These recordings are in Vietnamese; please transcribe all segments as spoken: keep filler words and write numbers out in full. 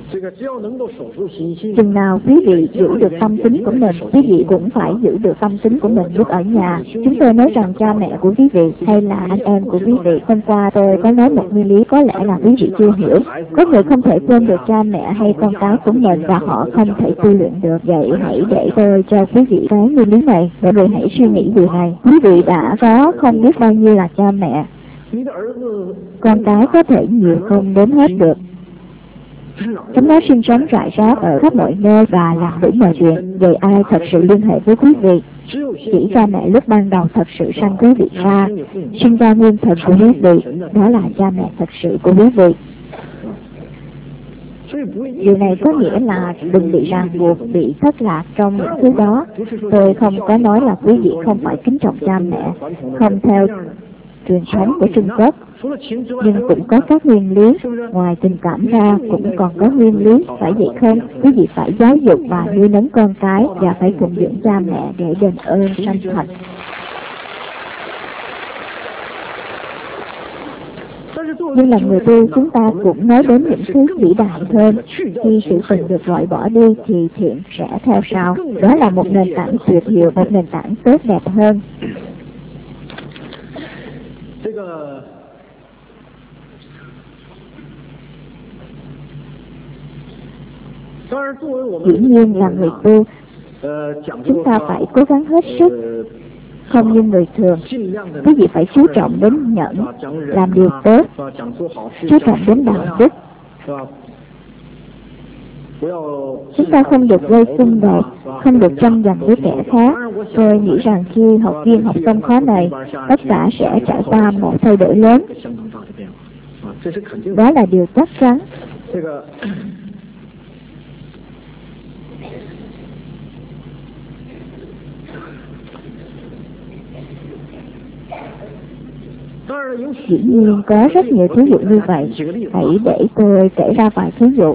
Chừng nào quý vị giữ được tâm tính của mình, quý vị cũng phải giữ được tâm tính của mình lúc ở nhà. Chúng tôi nói rằng cha mẹ của quý vị hay là anh em của quý vị, hôm qua tôi có nói một nguyên lý có lẽ là quý vị chưa hiểu. Có người không thể quên được cha mẹ hay con cái của mình và họ không thể tu luyện được. Vậy hãy để tôi cho quý vị cái nguyên lý này, để rồi hãy suy nghĩ điều này. Quý vị đã có không biết bao nhiêu là cha mẹ. Con cái có thể nhiều không đếm hết được. Chúng nó sinh sống rải rác ở khắp mọi nơi và làm đủ mọi chuyện. Vậy ai thật sự liên hệ với quý vị? Chỉ cha mẹ lúc ban đầu thật sự sanh quý vị ra, sinh ra nguyên thần của quý vị, đó là cha mẹ thật sự của quý vị. Điều này có nghĩa là đừng bị ràng buộc, bị thất lạc trong những thứ đó. Tôi không có nói là quý vị không phải kính trọng cha mẹ, không theo truyền thống của Trung Quốc, nhưng cũng có các nguyên lý. Ngoài tình cảm ra cũng còn có nguyên lý, phải vậy không? Quý vị phải giáo dục và nuôi nấng con cái và phải phụng dưỡng cha mẹ để đền ơn sanh thành. Nhưng là người tu, chúng ta cũng nói đến những thứ vĩ đại hơn. Khi sự tình được loại bỏ đi thì thiện sẽ theo sau. Đó là một nền tảng tuyệt diệu, một nền tảng tốt đẹp hơn. Dĩ nhiên là người tu, chúng ta phải cố gắng hết sức, không như người thường. Quý vị phải chú trọng đến nhẫn, làm điều tốt, chú trọng đến đạo đức. Chúng ta không được gây xung đột, không được tranh giành với kẻ khác. Tôi nghĩ rằng khi học viên học xong khóa này, tất cả sẽ trải qua một thay đổi lớn. Đó là điều chắc chắn. Dĩ nhiên có rất nhiều thí dụ như vậy. Hãy để tôi kể ra vài thí dụ.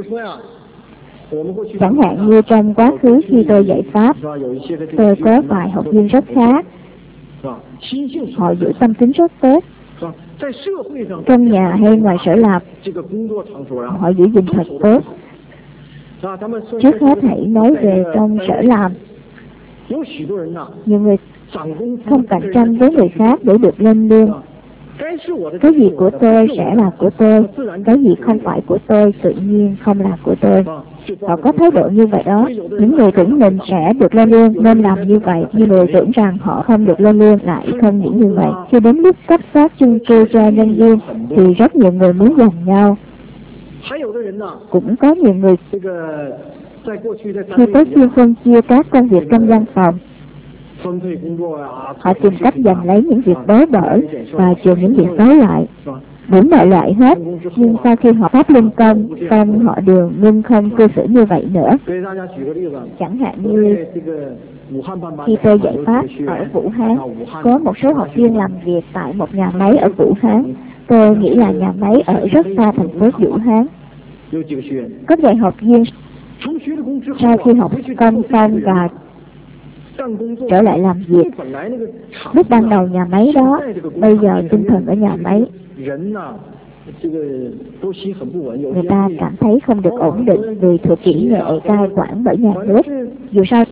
Chẳng hạn như trong quá khứ khi tôi dạy Pháp, tôi có vài học viên rất khá. Họ giữ tâm tính rất tốt. Trong nhà hay ngoài sở làm, họ giữ gìn thật tốt. Trước hết hãy nói về trong sở làm. Nhiều người không cạnh tranh với người khác để được lên lương. Cái gì của tôi sẽ là của tôi, cái gì không phải của tôi tự nhiên không là của tôi. Họ có thái độ như vậy đó. Những người tưởng mình sẽ được lên lương nên làm như vậy, nhưng người tưởng rằng họ không được lên lương lại không nghĩ như vậy. Khi đến lúc cấp phát chung cư cho nhân viên thì rất nhiều người muốn giành nhau. Cũng có nhiều người khi tới phiên phân chia các công việc trong văn phòng, họ tìm cách giành lấy những việc bới bở và trừ những việc xấu lại, đủ mọi loại hết. Nhưng sau khi họ pháp luân công, xong họ đều ngưng không cư xử như vậy nữa. Chẳng hạn như khi tôi dạy Pháp ở Vũ Hán, có một số học viên làm việc tại một nhà máy ở Vũ Hán. Tôi nghĩ là nhà máy ở rất xa thành phố Vũ Hán. Có vài học viên sau khi học công xong và trở lại làm việc, lúc ban đầu nhà máy đó, bây giờ tinh thần ở nhà máy, người ta cảm thấy không được ổn định vì thuộc kỹ nghệ cai quản bởi nhà nước. Dù sao,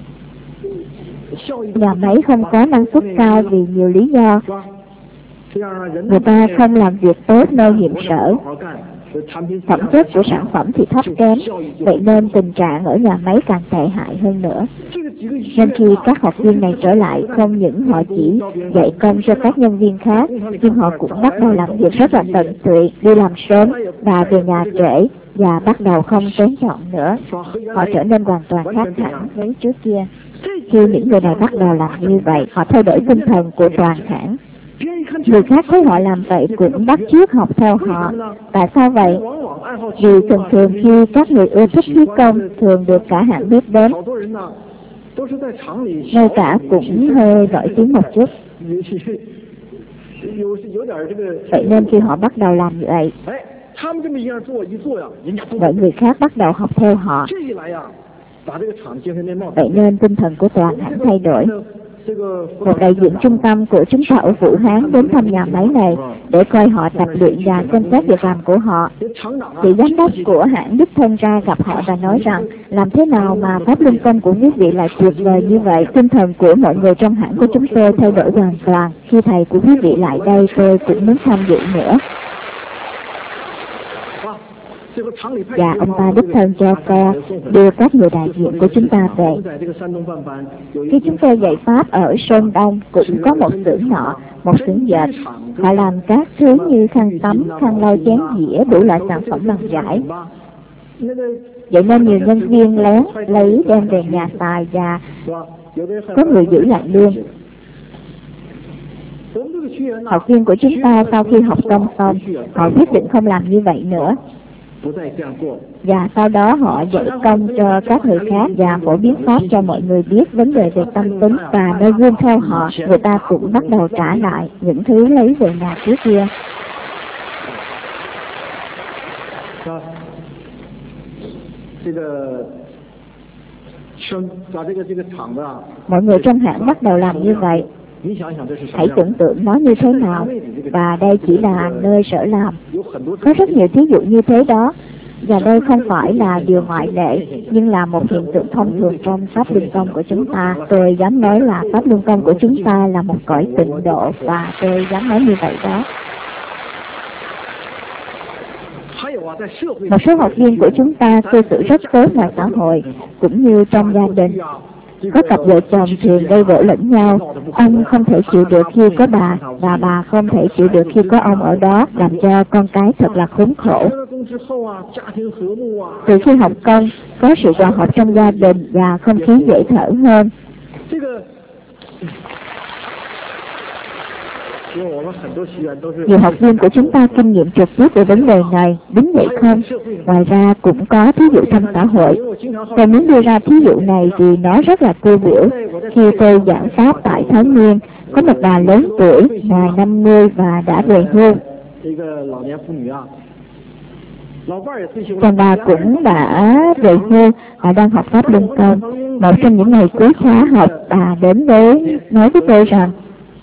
nhà máy không có năng suất cao vì nhiều lý do. Người ta không làm việc tốt nơi nhiệm sở, phẩm chất của sản phẩm thì thấp kém, vậy nên tình trạng ở nhà máy càng tệ hại hơn nữa. Nên khi các học viên này trở lại, không những họ chỉ dạy công cho các nhân viên khác, nhưng họ cũng bắt đầu làm việc rất là tận tụy, đi làm sớm và về nhà trễ, và bắt đầu không tôn trọng nữa. Họ trở nên hoàn toàn khác hẳn với trước kia. Khi những người này bắt đầu làm như vậy, họ thay đổi tinh thần của toàn hãng. Người khác thấy họ làm vậy cũng bắt chước học theo họ. Tại sao vậy? Vì thường thường khi các người ưa thích khí công thường được cả hãng biết đến, ngay cả cũng hơi nổi tiếng một chút. Vậy nên khi họ bắt đầu làm như vậy, mọi người khác bắt đầu học theo họ. Vậy nên tinh thần của toàn hãng thay đổi. Một đại diện trung tâm của chúng ta ở Vũ Hán đến thăm nhà máy này để coi họ tập luyện và xem xét việc làm của họ. Vị giám đốc của hãng đích thân ra gặp họ và nói rằng làm thế nào mà pháp luân công của quý vị lại tuyệt vời như vậy. Tinh thần của mọi người trong hãng của chúng tôi thay đổi hoàn toàn. Khi thầy của quý vị lại đây, tôi cũng muốn tham dự nữa. Và ông ta đích thân cho xe đưa các người đại diện của chúng ta về. Khi chúng tôi dạy Pháp ở Sơn Đông cũng có một xưởng nọ, một xưởng dệt. Họ làm các thứ như khăn tắm, khăn lau chén dĩa, đủ loại sản phẩm bằng vải. Vậy nên nhiều nhân viên lén lấy đem về nhà xài và có người giữ lại lương. Học viên của chúng ta sau khi học công xong, họ quyết định không làm như vậy nữa. Và sau đó họ dạy công cho các người khác và phổ biến Pháp cho mọi người biết vấn đề về tâm tính, và nơi gương theo họ, người ta cũng bắt đầu trả lại những thứ lấy về nhà trước kia. Mọi người trong hãng bắt đầu làm như vậy. Hãy tưởng tượng nó như thế nào, và đây chỉ là nơi sở làm. Có rất nhiều thí dụ như thế đó, và đây không phải là điều ngoại lệ, nhưng là một hiện tượng thông thường trong pháp luân công của chúng ta. Tôi dám nói là pháp luân công của chúng ta là một cõi tịnh độ, và tôi dám nói như vậy đó. Một số học viên của chúng ta cư xử rất tốt ngoài xã hội, cũng như trong gia đình. Có cặp vợ chồng thường gây gổ lẫn nhau. Ông không thể chịu được khi có bà, và bà không thể chịu được khi có ông ở đó, làm cho con cái thật là khốn khổ. Từ khi học công, có sự hòa hợp trong gia đình và không khí dễ thở hơn. Nhiều học viên của chúng ta kinh nghiệm trực tiếp về vấn đề này, đúng vậy không? Ngoài ra cũng có thí dụ trong xã hội. Tôi muốn đưa ra thí dụ này vì nó rất là tiêu biểu. Khi tôi giảng Pháp tại Thái Nguyên, có một bà lớn tuổi, ngoài năm mươi và đã về hưu. Chồng bà cũng đã về hưu và đang học Pháp Luân Công. Một trong những ngày cuối khóa học, bà đến với nói với tôi rằng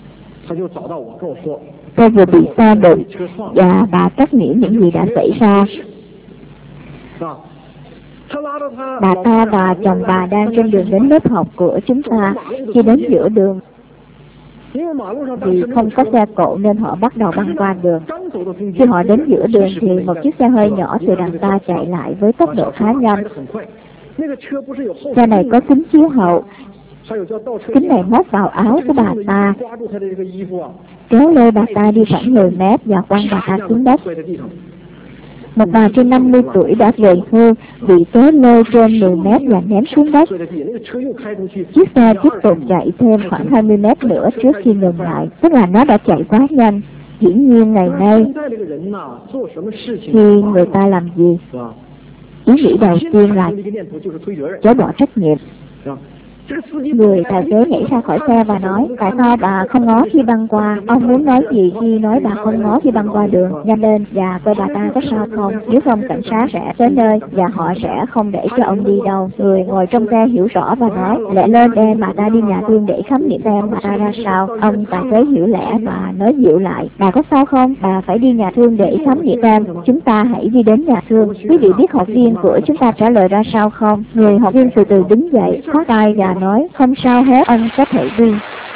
tôi vừa bị xe đụng, và bà trách nghĩa những gì đã xảy ra. Bà ta và chồng bà đang trên đường đến lớp học của chúng ta. Khi đến giữa đường, vì không có xe cộ nên họ bắt đầu băng qua đường. Khi họ đến giữa đường thì một chiếc xe hơi nhỏ từ đằng xa chạy lại với tốc độ khá nhanh. Xe này có kính chiếu hậu. Kính này móc vào áo của bà ta, kéo lê bà ta đi khoảng mười mét và quăng bà ta xuống đất. Một bà trên năm mươi tuổi đã về hưu bị té lê trên mười mét và ném xuống đất. Chiếc xe tiếp tục chạy thêm khoảng hai mươi mét nữa trước khi ngừng lại, tức là nó đã chạy quá nhanh. Dĩ nhiên ngày nay, khi người ta làm gì, ý nghĩ đầu tiên là chối bỏ trách nhiệm. Người tài xế nhảy ra khỏi xe và nói, tại sao bà không ngó khi băng qua? Ông muốn nói gì khi nói bà không ngó khi băng qua đường? Nhanh lên và coi bà ta có sao không, nếu không cảnh sát sẽ tới nơi và họ sẽ không để cho ông đi đâu. Người ngồi trong xe hiểu rõ và nói, lẹ lên đem bà ta đi nhà thương để khám nghiệm xem bà ta ra sao. Ông tài xế hiểu lẽ và nói dịu lại, bà có sao không? Bà phải đi nhà thương để khám nghiệm xem. Chúng ta hãy đi đến nhà thương. Quý vị biết học viên của chúng ta trả lời ra sao không? Người học viên từ từ đứng dậy, khoát tay và nói, không sao hết, ông có thể đi.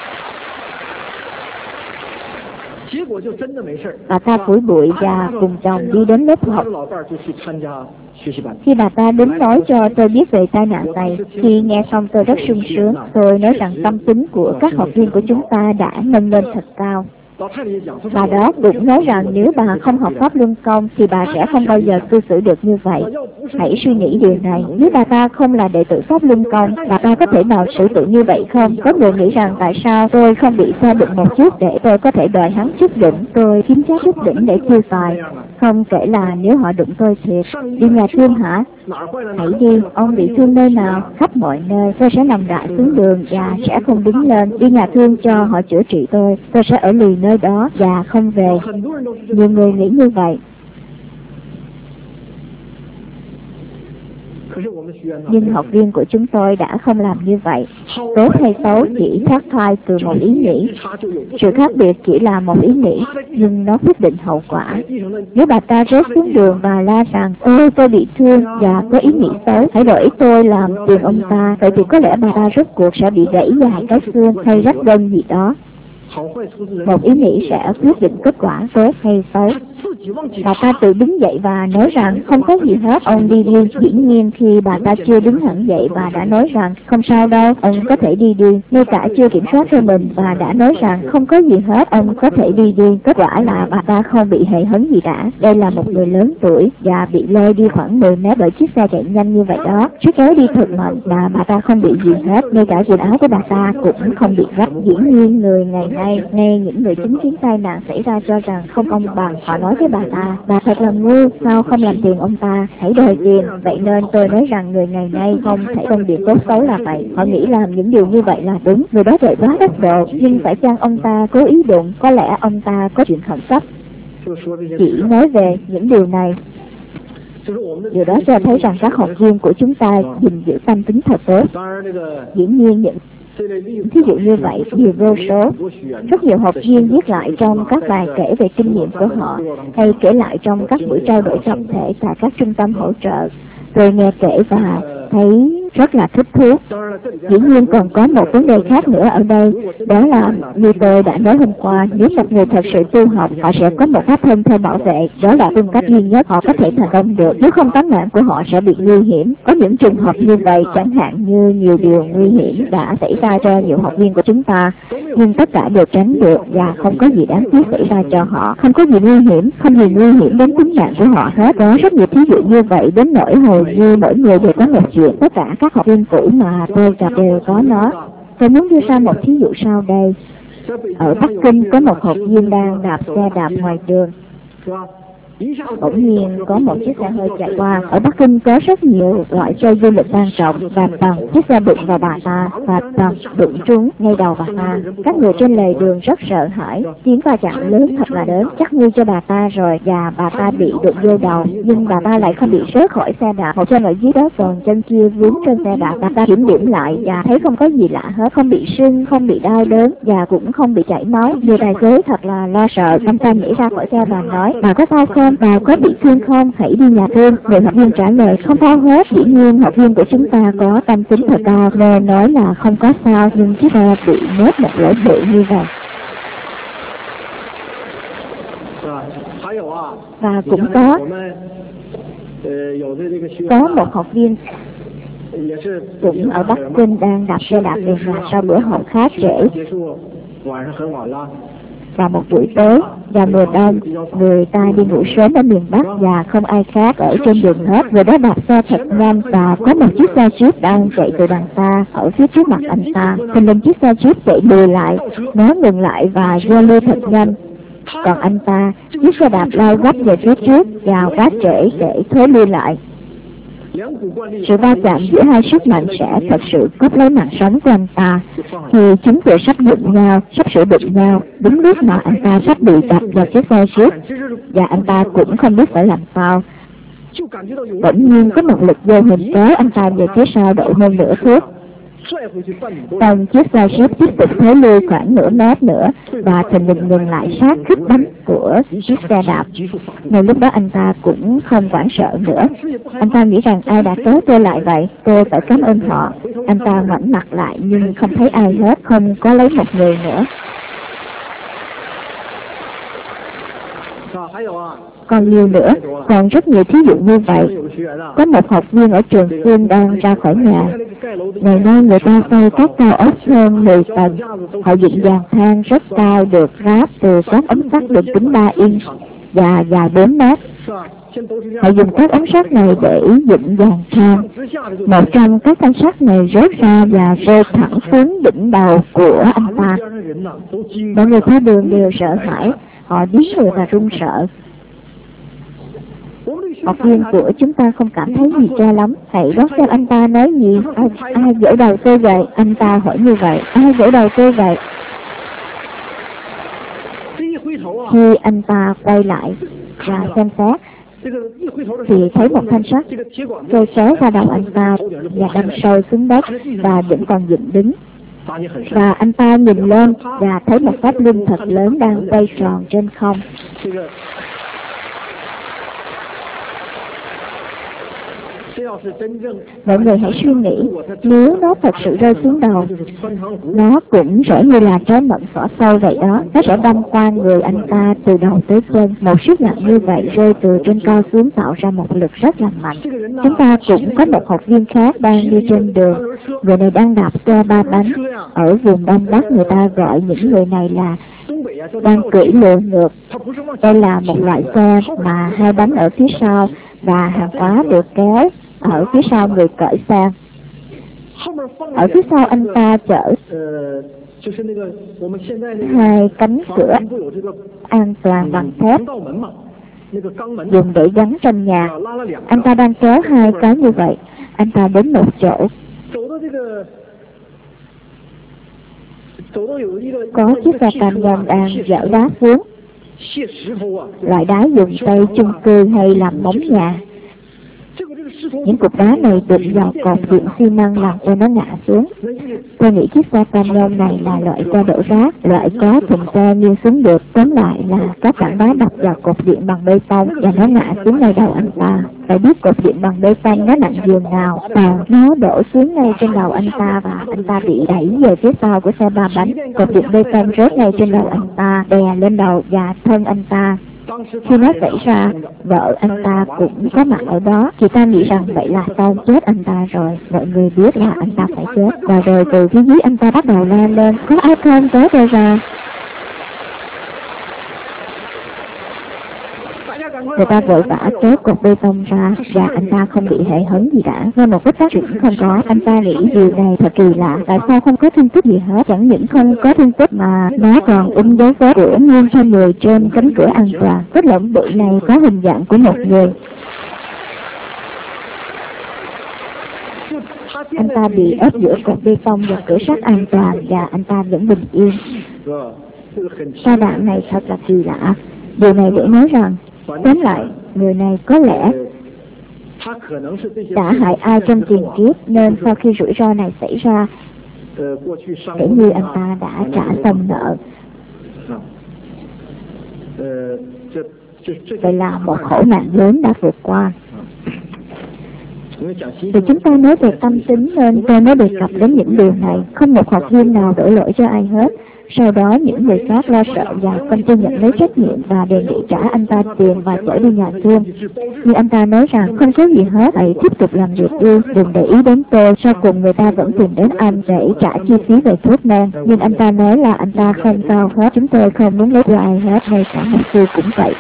Bà ta phủi bụi và cùng chồng đi đến lớp học. Khi bà ta đến nói cho tôi biết về tai nạn này, khi nghe xong tôi rất sung sướng. Tôi nói rằng tâm tính của các học viên của chúng ta đã nâng lên thật cao. Bà đó cũng nói rằng nếu bà không học Pháp Luân Công thì bà sẽ không bao giờ cư xử được như vậy. Hãy suy nghĩ điều này, nếu bà ta không là đệ tử Pháp Luân Công, bà ta có thể nào xử tự như vậy không? Có người nghĩ rằng tại sao tôi không bị xe đụng một chút để tôi có thể đòi hắn chút đỉnh, tôi kiếm chắc chút đỉnh để tiêu xài. Không kể là nếu họ đụng tôi thiệt. Đi nhà thương hả? Hãy đi, ông bị thương nơi nào? Khắp mọi nơi. Tôi sẽ nằm rải xuống đường và sẽ không đứng lên. Đi nhà thương cho họ chữa trị tôi. Tôi sẽ ở lì nơi đó và không về. Nhiều người nghĩ như vậy. Nhưng học viên của chúng tôi đã không làm như vậy. Tốt hay xấu chỉ thoát thai từ một ý nghĩ. Sự khác biệt chỉ là một ý nghĩ, nhưng nó quyết định hậu quả. Nếu bà ta rớt xuống đường và la rằng, ôi tôi bị thương và có ý nghĩ xấu, hãy đổi tôi làm tiền ông ta, vậy thì có lẽ bà ta rốt cuộc sẽ bị gãy dài cái xương hay rách gân gì đó. Một ý nghĩ sẽ quyết định kết quả tốt hay xấu. Bà ta tự đứng dậy và nói rằng không có gì hết, ông đi đi. Dĩ nhiên khi bà ta chưa đứng hẳn dậy và đã nói rằng không sao đâu, ông có thể đi đi, ngay cả chưa kiểm soát cho mình và đã nói rằng không có gì hết, ông có thể đi đi. Kết quả là bà ta không bị hề hấn gì cả. Đây là một người lớn tuổi và bị lôi đi khoảng mười mét bởi chiếc xe chạy nhanh như vậy đó. Chiếc kéo đi thật mạnh và bà ta không bị gì hết, ngay cả quần áo của bà ta cũng không bị rách. Dĩ nhiên người ngày nay, ngay những người chứng kiến tai nạn xảy ra cho rằng không công bằng, họ nói với bà ta, bà thật là ngu, sao không làm tiền ông ta, hãy đòi tiền. Vậy nên tôi nói rằng người ngày nay không thể phân biệt tốt xấu là vậy. Họ nghĩ làm những điều như vậy là đúng. Người đó chạy quá tốc độ, nhưng phải chăng ông ta cố ý đụng, có lẽ ông ta có chuyện khẩn cấp. Chỉ nói về những điều này, điều đó cho thấy rằng các học viên của chúng ta gìn giữ tâm tính thật tốt. Dĩ nhiên những thí dụ như vậy nhiều vô số. Rất nhiều học viên viết lại trong các bài kể về kinh nghiệm của họ, hay kể lại trong các buổi trao đổi tập thể tại các trung tâm hỗ trợ, rồi nghe kể và thấy rất là thích thú. Dĩ nhiên còn có một vấn đề khác nữa ở đây, đó là như tôi đã nói hôm qua, nếu một người thật sự tu học, họ sẽ có một pháp thân theo bảo vệ, đó là phương cách duy nhất họ có thể thành công được, nếu không tánh mạng của họ sẽ bị nguy hiểm. Có những trường hợp như vậy, chẳng hạn như nhiều điều nguy hiểm đã xảy ra cho nhiều học viên của chúng ta, nhưng tất cả đều tránh được và không có gì đáng tiếc xảy ra cho họ, không có gì nguy hiểm, không gì nguy hiểm đến tính mạng của họ hết. Có rất nhiều thí dụ như vậy đến nỗi hầu như mỗi người đều có một chuyện, tất cả các học viên cũ mà tôi gặp đều có nó. Tôi muốn đưa ra một thí dụ sau đây. Ở Bắc Kinh có một học viên đang đạp xe đạp ngoài đường. Bỗng nhiên có một chiếc xe hơi chạy qua. Ở Bắc Kinh có rất nhiều loại xe du lịch quan trọng, và bằng chiếc xe đụng vào bà ta và bằng đụng trúng ngay đầu bà ta. Các người trên lề đường rất sợ hãi, tiếng va chạm lớn thật là lớn, chắc nguy cho bà ta rồi, và bà ta bị đụng vô đầu, nhưng bà ta lại không bị rớt khỏi xe đạp. Một chân ở dưới đó, còn chân kia vướng trên xe đạp. Bà ta kiểm điểm lại và thấy không có gì lạ hết, không bị sưng, không bị đau đớn và cũng không bị chảy máu. Người tài xế thật là lo sợ, ông ta nhảy ra khỏi xe và nói, bà có sao không? Bà có bị thương không? Hãy đi nhà thương. Người học viên trả lời, không sao hết. Dĩ nhiên học viên của chúng ta có tâm tính thật cao, nên nói là không có sao, nhưng chiếc xe bị nốt một lỗ bự như vậy. Và cũng có có một học viên cũng ở Bắc Kinh đang đạp xe đạp về nhà sau bữa học khá trễ. Và một buổi tối và mùa đông, người ta đi ngủ sớm ở miền Bắc và không ai khác ở trên đường hết. Người đó đạp xe thật nhanh và có một chiếc xe jeep đang chạy từ đằng xa ở phía trước mặt anh ta. Thì lên chiếc xe jeep chạy lùi lại, nó ngừng lại và giơ lê thật nhanh. Còn anh ta, chiếc xe đạp lao gấp về phía trước và quá trễ để thối lui lại. Sự va chạm giữa hai sức mạnh sẽ thật sự cướp lấy mạng sống của anh ta. Thì chúng vừa sắp đụng nhau, sắp sửa đụng nhau, đúng lúc mà anh ta sắp bị đập vào chiếc xe trước, và anh ta cũng không biết phải làm sao. Bỗng nhiên có một lực vô hình kéo anh ta về phía sau độ hơn nửa thước. Còn chiếc xe jeep tiếp tục thối lui khoảng nửa mét nữa và thình lình ngừng lại sát khích bánh của chiếc xe đạp. Ngay lúc đó anh ta cũng không hoảng sợ nữa. Anh ta nghĩ rằng ai đã kéo tôi lại vậy, tôi phải cảm ơn họ. Anh ta ngoảnh mặt lại nhưng không thấy ai hết, không có lấy một người nữa. Còn nhiều nữa, còn rất nhiều thí dụ như vậy. Có một học viên ở trường Xuyên đang ra khỏi nhà. Ngày nay người ta xây các cao ốc hơn mười tầng. Họ dựng giàn thang rất cao được ráp từ các ống sắt đường kính ba inch và dài bốn mét. Họ dùng các ống sắt này để dựng giàn thang. Một trong các thanh sắt này rớt ra và rơi thẳng xuống đỉnh đầu của anh ta. Mọi người qua đường đều sợ hãi, họ biến người và run sợ. Học viên của chúng ta không cảm thấy gì cho lắm. Hãy đoán xem anh ta nói gì. Ai, ai vỗ đầu tôi vậy? Anh ta hỏi như vậy. Ai vỗ đầu tôi vậy? Khi anh ta quay lại và xem xét thì thấy một thanh sắt rơi xéo qua đầu anh ta và đâm sâu xuống đất và vẫn còn dựng đứng. Và anh ta nhìn lên và thấy một pháp luân thật lớn đang quay tròn trên không. Mọi người hãy suy nghĩ, nếu nó thật sự rơi xuống đầu, nó cũng sẽ như là trái mận xỏ sâu vậy đó. Nó sẽ đâm qua người anh ta từ đầu tới chân. Một sức nặng như vậy rơi từ trên cao xuống tạo ra một lực rất là mạnh. Chúng ta cũng có một học viên khác đang đi trên đường. Người này đang đạp xe ba bánh. Ở vùng Đông Bắc người ta gọi những người này là đang cưỡi lừa ngược. Đây là một loại xe mà hai bánh ở phía sau và hàng hóa được kéo ở phía sau người cởi xe. Ở phía sau anh ta chở hai cánh cửa an toàn bằng thép dùng để gắn trong nhà. Anh ta đang kéo hai cái như vậy. Anh ta đến một chỗ có chiếc xe cam nhông đang dỡ đá xuống. Loại đá dùng tay chung cư hay làm móng nhà. Những cục đá này được dò cột điện xi măng làm cho nó ngã xuống. Tôi nghĩ chiếc xe cam nhông này là loại xe đổ rác, loại có thùng xe nghiêng xuống được. Tóm lại là các tảng đá đập vào cột điện bằng bê tông và nó ngã xuống ngay đầu anh ta. Phải biết cột điện bằng bê tông nó nặng giường nào, và nó đổ xuống ngay trên đầu anh ta và anh ta bị đẩy về phía sau của xe ba bánh. Cột điện bê tông rớt ngay trên đầu anh ta, đè lên đầu và thân anh ta. Khi nó xảy ra, vợ anh ta cũng có mặt ở đó. Chị ta nghĩ rằng vậy là xong, chết anh ta rồi. Mọi người biết là anh ta phải chết. Và rồi từ phía dưới anh ta bắt đầu la lên, có ai không tới đây ra. Người ta vội vã kéo cột bê tông ra và anh ta không bị hệ hấn gì cả. Ngay một vết cắt cũng không có. Anh ta nghĩ điều này thật kỳ lạ. Tại sao không có thương tích gì hết? Chẳng những không có thương tích mà nó còn in dấu vết của nguyên thân người trên cánh cửa an toàn. Vết lõm bự này có hình dạng của một người. Anh ta bị ép giữa cột bê tông và cửa sắt an toàn và anh ta vẫn bình yên. Ca đạn này thật là kỳ lạ. Điều này để nói rằng, tóm lại, người này có lẽ đã hại ai trong tiền kiếp, nên sau khi rủi ro này xảy ra, kể như anh ta đã trả xong nợ. Vậy là một khổ nạn lớn đã vượt qua. Vì chúng ta nói về tâm tính nên tôi mới đề cập đến những điều này. Không một học viên nào đổ lỗi cho ai hết. Sau đó những người khác lo sợ và công ty nhận lấy trách nhiệm và đề nghị trả anh ta tiền và chở đi nhà thương. Nhưng anh ta nói rằng không có gì hết, hãy tiếp tục làm việc đi, đừng để ý đến tôi. Sau cùng người ta vẫn tìm đến anh để trả chi phí về thuốc men. Nhưng anh ta nói là anh ta không sao hết, chúng tôi không muốn lấy của ai hết, ngay cả mục sư cũng vậy.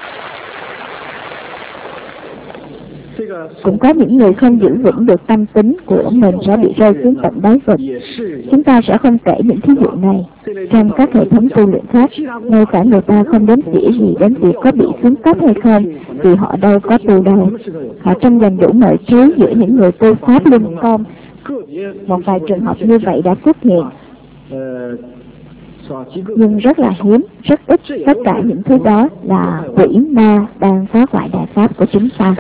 Cũng có những người không giữ vững được tâm tính của mình sẽ bị rơi xuống tận đáy vực. Chúng ta sẽ không kể những thí dụ này. Trong các hệ thống tu luyện khác, ngay cả người ta không đếm xỉa gì đến việc có bị xuống cấp hay không, vì họ đâu có tu đâu. Họ tranh giành đủ mọi thứ giữa những người tu pháp linh công. Một vài trường hợp như vậy đã xuất hiện, nhưng rất là hiếm, rất ít. Tất cả những thứ đó là quỷ ma đang phá hoại đại pháp của chúng ta.